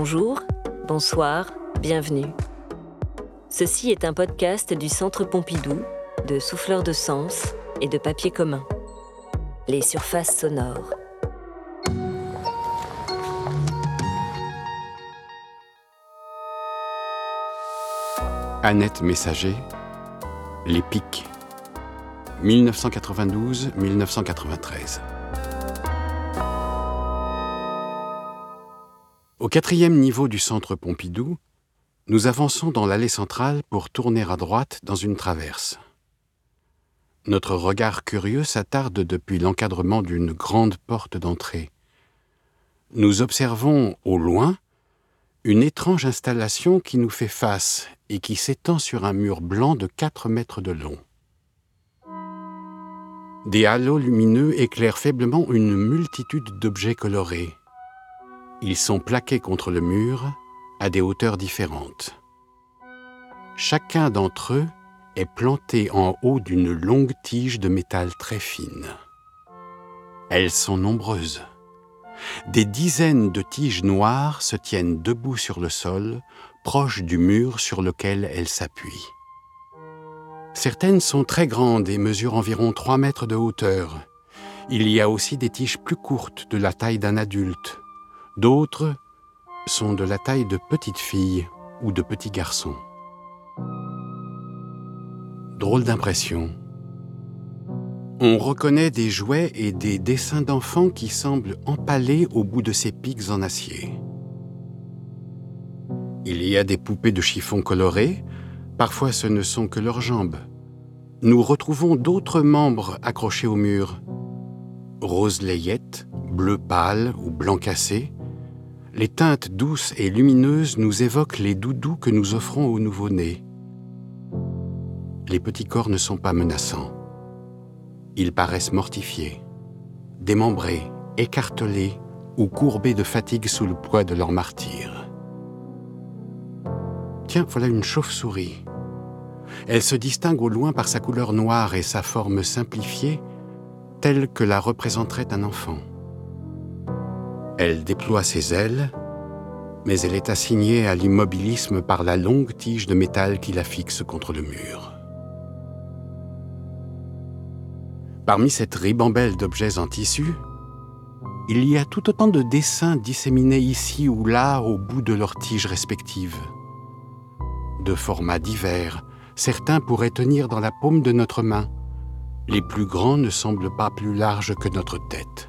Bonjour, bonsoir, bienvenue. Ceci est un podcast du Centre Pompidou, de Souffleurs de Sens et de Papier commun. Les surfaces sonores. Annette Messager, Les Pics, 1992-1993. Au 4e niveau du Centre Pompidou, nous avançons dans l'allée centrale pour tourner à droite dans une traverse. Notre regard curieux s'attarde depuis l'encadrement d'une grande porte d'entrée. Nous observons, au loin, une étrange installation qui nous fait face et qui s'étend sur un mur blanc de 4 mètres de long. Des halos lumineux éclairent faiblement une multitude d'objets colorés. Ils sont plaqués contre le mur à des hauteurs différentes. Chacun d'entre eux est planté en haut d'une longue tige de métal très fine. Elles sont nombreuses. Des dizaines de tiges noires se tiennent debout sur le sol, proches du mur sur lequel elles s'appuient. Certaines sont très grandes et mesurent environ 3 mètres de hauteur. Il y a aussi des tiges plus courtes, de la taille d'un adulte. D'autres sont de la taille de petites filles ou de petits garçons. Drôle d'impression. On reconnaît des jouets et des dessins d'enfants qui semblent empalés au bout de ces pics en acier. Il y a des poupées de chiffon colorées, parfois ce ne sont que leurs jambes. Nous retrouvons d'autres membres accrochés au mur. Rose layette, bleu pâle ou blanc cassé, les teintes douces et lumineuses nous évoquent les doudous que nous offrons aux nouveau-nés. Les petits corps ne sont pas menaçants. Ils paraissent mortifiés, démembrés, écartelés ou courbés de fatigue sous le poids de leur martyre. Tiens, voilà une chauve-souris. Elle se distingue au loin par sa couleur noire et sa forme simplifiée, telle que la représenterait un enfant. Elle déploie ses ailes, mais elle est assignée à l'immobilisme par la longue tige de métal qui la fixe contre le mur. Parmi cette ribambelle d'objets en tissu, il y a tout autant de dessins disséminés ici ou là au bout de leurs tiges respectives. De formats divers, certains pourraient tenir dans la paume de notre main. Les plus grands ne semblent pas plus larges que notre tête.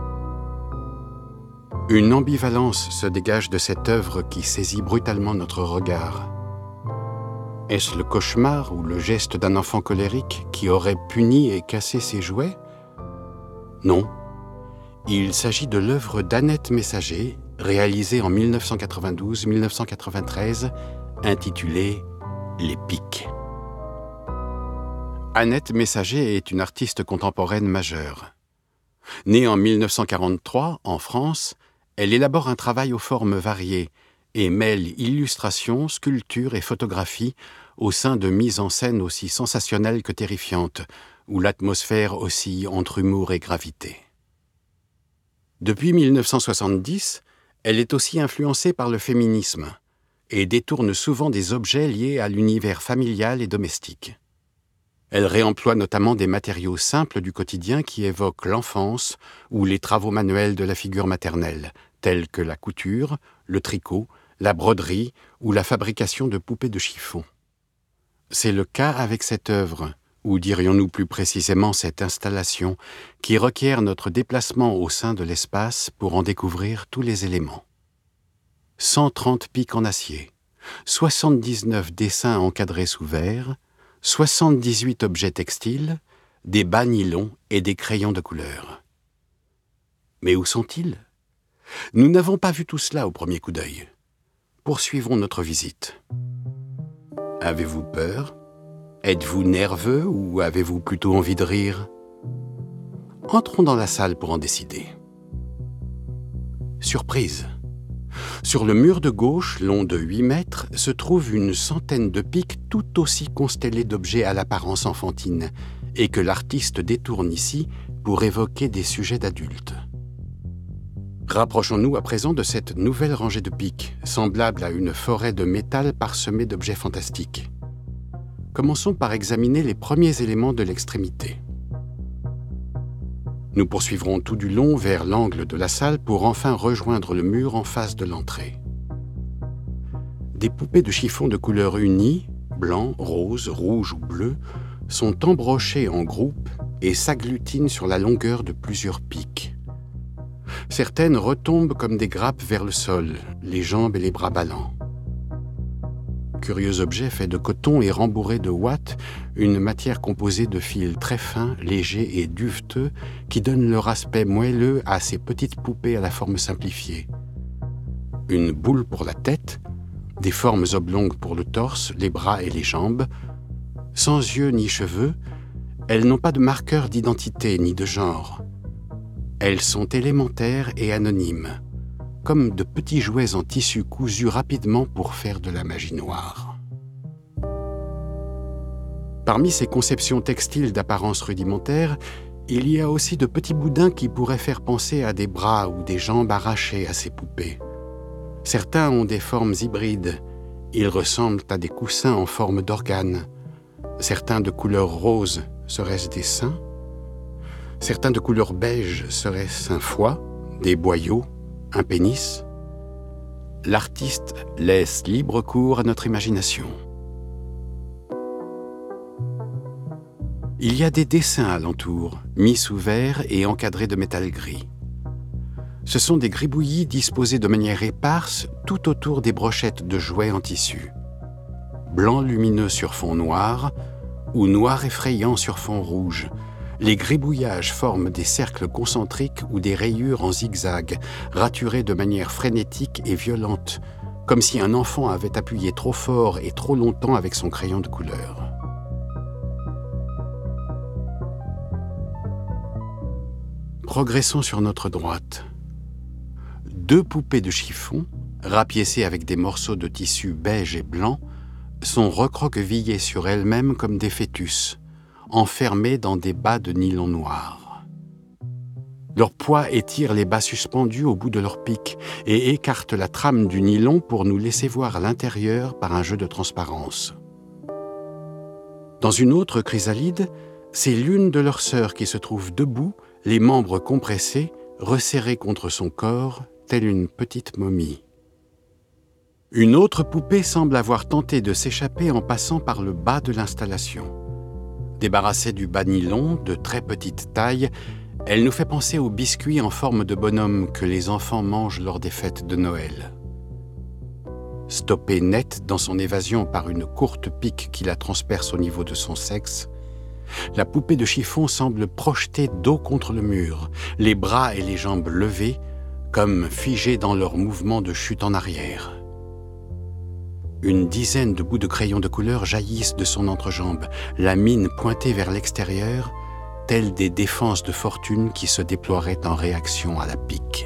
Une ambivalence se dégage de cette œuvre qui saisit brutalement notre regard. Est-ce le cauchemar ou le geste d'un enfant colérique qui aurait puni et cassé ses jouets ? Non. Il s'agit de l'œuvre d'Annette Messager, réalisée en 1992-1993, intitulée « Les Pics ». Annette Messager est une artiste contemporaine majeure. Née en 1943, en France, elle élabore un travail aux formes variées et mêle illustration, sculpture et photographie au sein de mises en scène aussi sensationnelles que terrifiantes, où l'atmosphère oscille entre humour et gravité. Depuis 1970, elle est aussi influencée par le féminisme et détourne souvent des objets liés à l'univers familial et domestique. Elle réemploie notamment des matériaux simples du quotidien qui évoquent l'enfance ou les travaux manuels de la figure maternelle, tels que la couture, le tricot, la broderie ou la fabrication de poupées de chiffon. C'est le cas avec cette œuvre, ou dirions-nous plus précisément cette installation, qui requiert notre déplacement au sein de l'espace pour en découvrir tous les éléments. 130 pics en acier, 79 dessins encadrés sous verre, 78 objets textiles, des bas nylon et des crayons de couleur. Mais où sont-ils ? Nous n'avons pas vu tout cela au premier coup d'œil. Poursuivons notre visite. Avez-vous peur ? Êtes-vous nerveux ou avez-vous plutôt envie de rire ? Entrons dans la salle pour en décider. Surprise ! Sur le mur de gauche, long de 8 mètres, se trouve une centaine de pics tout aussi constellés d'objets à l'apparence enfantine et que l'artiste détourne ici pour évoquer des sujets d'adultes. Rapprochons-nous à présent de cette nouvelle rangée de pics, semblable à une forêt de métal parsemée d'objets fantastiques. Commençons par examiner les premiers éléments de l'extrémité. Nous poursuivrons tout du long vers l'angle de la salle pour enfin rejoindre le mur en face de l'entrée. Des poupées de chiffon de couleurs unies, blanc, rose, rouge ou bleu, sont embrochées en groupes et s'agglutinent sur la longueur de plusieurs pics. Certaines retombent comme des grappes vers le sol, les jambes et les bras ballants. Curieux objet fait de coton et rembourré de ouate, une matière composée de fils très fins, légers et duveteux qui donnent leur aspect moelleux à ces petites poupées à la forme simplifiée. Une boule pour la tête, des formes oblongues pour le torse, les bras et les jambes. Sans yeux ni cheveux, elles n'ont pas de marqueur d'identité ni de genre. Elles sont élémentaires et anonymes, comme de petits jouets en tissu cousus rapidement pour faire de la magie noire. Parmi ces conceptions textiles d'apparence rudimentaire, il y a aussi de petits boudins qui pourraient faire penser à des bras ou des jambes arrachés à ces poupées. Certains ont des formes hybrides. Ils ressemblent à des coussins en forme d'organe. Certains de couleur rose, seraient-ce des seins? Certains de couleur beige, seraient-ce un foie, des boyaux, un pénis? L'artiste laisse libre cours à notre imagination. Il y a des dessins alentour, mis sous verre et encadrés de métal gris. Ce sont des gribouillis disposés de manière éparse tout autour des brochettes de jouets en tissu. Blanc lumineux sur fond noir ou noir effrayant sur fond rouge, les gribouillages forment des cercles concentriques ou des rayures en zigzag, raturés de manière frénétique et violente, comme si un enfant avait appuyé trop fort et trop longtemps avec son crayon de couleur. Progressons sur notre droite. 2 poupées de chiffon, rapiécées avec des morceaux de tissu beige et blanc, sont recroquevillées sur elles-mêmes comme des fœtus, enfermées dans des bas de nylon noir. Leur poids étire les bas suspendus au bout de leur pic et écarte la trame du nylon pour nous laisser voir l'intérieur par un jeu de transparence. Dans une autre chrysalide, c'est l'une de leurs sœurs qui se trouve debout, les membres compressés, resserrés contre son corps, telle une petite momie. Une autre poupée semble avoir tenté de s'échapper en passant par le bas de l'installation. Débarrassée du bas nylon, de très petite taille, elle nous fait penser aux biscuits en forme de bonhomme que les enfants mangent lors des fêtes de Noël. Stoppée nette dans son évasion par une courte pique qui la transperce au niveau de son sexe, la poupée de chiffon semble projetée dos contre le mur, les bras et les jambes levés, comme figés dans leur mouvement de chute en arrière. Une dizaine de bouts de crayon de couleur jaillissent de son entrejambe, la mine pointée vers l'extérieur, telles des défenses de fortune qui se déploieraient en réaction à la pique.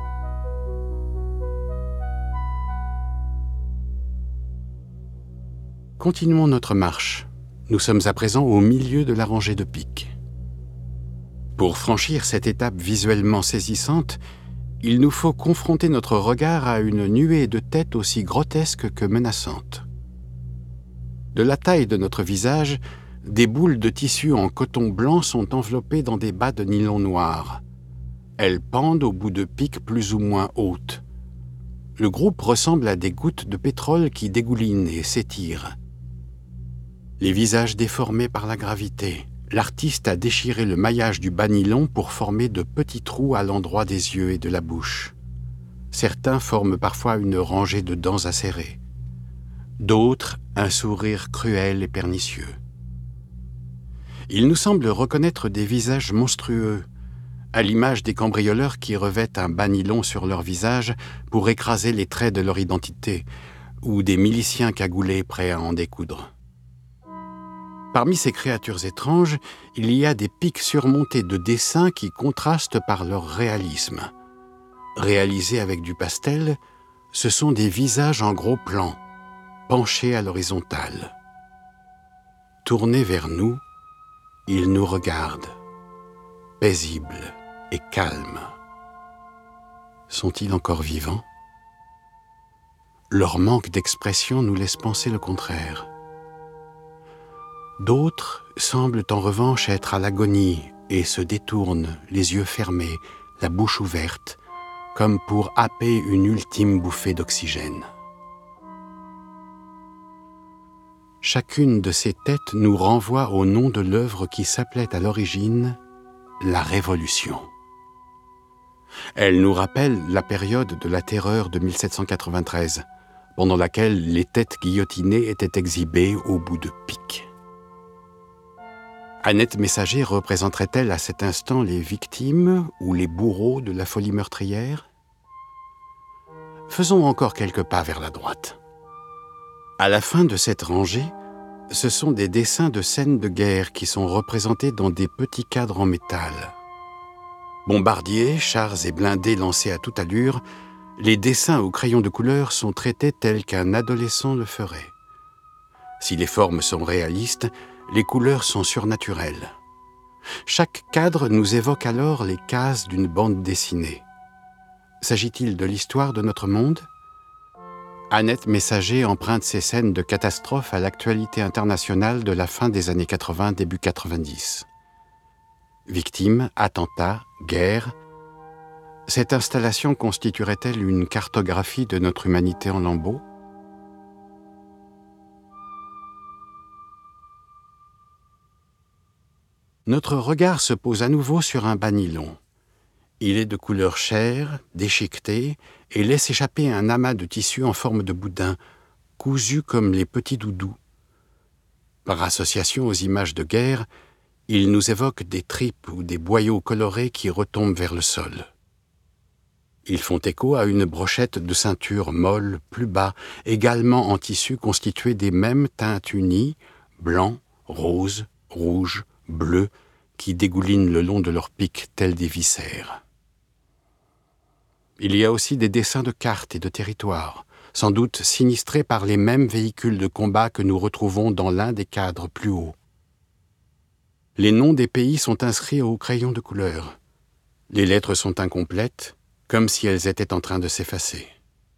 Continuons notre marche. Nous sommes à présent au milieu de la rangée de pics. Pour franchir cette étape visuellement saisissante, il nous faut confronter notre regard à une nuée de têtes aussi grotesque que menaçante. De la taille de notre visage, des boules de tissu en coton blanc sont enveloppées dans des bas de nylon noir. Elles pendent au bout de pics plus ou moins hautes. Le groupe ressemble à des gouttes de pétrole qui dégoulinent et s'étirent. Les visages déformés par la gravité. L'artiste a déchiré le maillage du bas nylon pour former de petits trous à l'endroit des yeux et de la bouche. Certains forment parfois une rangée de dents acérées. D'autres, un sourire cruel et pernicieux. Il nous semble reconnaître des visages monstrueux, à l'image des cambrioleurs qui revêtent un bas nylon sur leur visage pour écraser les traits de leur identité, ou des miliciens cagoulés prêts à en découdre. Parmi ces créatures étranges, il y a des pics surmontés de dessins qui contrastent par leur réalisme. Réalisés avec du pastel, ce sont des visages en gros plan, penchés à l'horizontale. Tournés vers nous, ils nous regardent, paisibles et calmes. Sont-ils encore vivants? Leur manque d'expression nous laisse penser le contraire. D'autres semblent en revanche être à l'agonie et se détournent, les yeux fermés, la bouche ouverte, comme pour happer une ultime bouffée d'oxygène. Chacune de ces têtes nous renvoie au nom de l'œuvre qui s'appelait à l'origine la Révolution. Elle nous rappelle la période de la terreur de 1793, pendant laquelle les têtes guillotinées étaient exhibées au bout de piques. Annette Messager représenterait-elle à cet instant les victimes ou les bourreaux de la folie meurtrière? Faisons encore quelques pas vers la droite. À la fin de cette rangée, ce sont des dessins de scènes de guerre qui sont représentés dans des petits cadres en métal. Bombardiers, chars et blindés lancés à toute allure, les dessins au crayon de couleur sont traités tels qu'un adolescent le ferait. Si les formes sont réalistes, les couleurs sont surnaturelles. Chaque cadre nous évoque alors les cases d'une bande dessinée. S'agit-il de l'histoire de notre monde? Annette Messager emprunte ces scènes de catastrophe à l'actualité internationale de la fin des années 80, début 90. Victimes, attentats, guerre. Cette installation constituerait-elle une cartographie de notre humanité en lambeaux? Notre regard se pose à nouveau sur un bas nylon. Il est de couleur chair, déchiqueté, et laisse échapper un amas de tissu en forme de boudin, cousu comme les petits doudous. Par association aux images de guerre, il nous évoque des tripes ou des boyaux colorés qui retombent vers le sol. Ils font écho à une brochette de ceinture molle, plus bas, également en tissu constitué des mêmes teintes unies, blanc, rose, rouge, bleu, qui dégoulinent le long de leurs pics tels des viscères. Il y a aussi des dessins de cartes et de territoires, sans doute sinistrés par les mêmes véhicules de combat que nous retrouvons dans l'un des cadres plus hauts. Les noms des pays sont inscrits au crayon de couleur. Les lettres sont incomplètes, comme si elles étaient en train de s'effacer.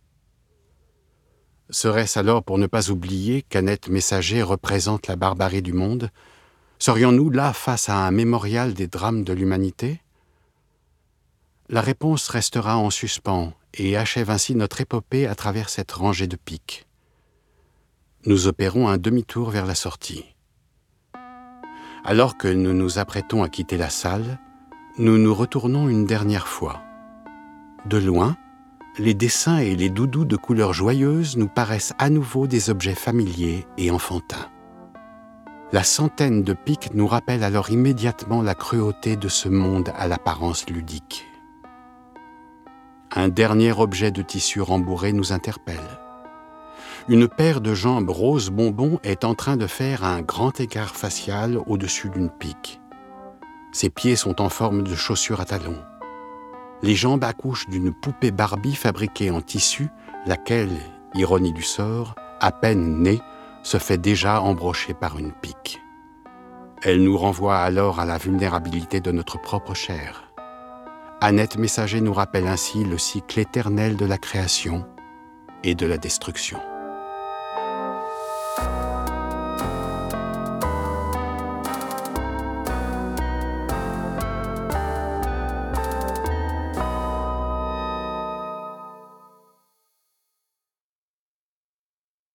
Serait-ce alors pour ne pas oublier qu'Annette Messager représente la barbarie du monde? Serions-nous là face à un mémorial des drames de l'humanité? La réponse restera en suspens et achève ainsi notre épopée à travers cette rangée de pics. Nous opérons un demi-tour vers la sortie. Alors que nous nous apprêtons à quitter la salle, nous nous retournons une dernière fois. De loin, les dessins et les doudous de couleurs joyeuses nous paraissent à nouveau des objets familiers et enfantins. La centaine de pics nous rappelle alors immédiatement la cruauté de ce monde à l'apparence ludique. Un dernier objet de tissu rembourré nous interpelle. Une paire de jambes rose bonbon est en train de faire un grand écart facial au-dessus d'une pique. Ses pieds sont en forme de chaussures à talons. Les jambes accouchent d'une poupée Barbie fabriquée en tissu, laquelle, ironie du sort, à peine née, se fait déjà embrocher par une pique. Elle nous renvoie alors à la vulnérabilité de notre propre chair. Annette Messager nous rappelle ainsi le cycle éternel de la création et de la destruction.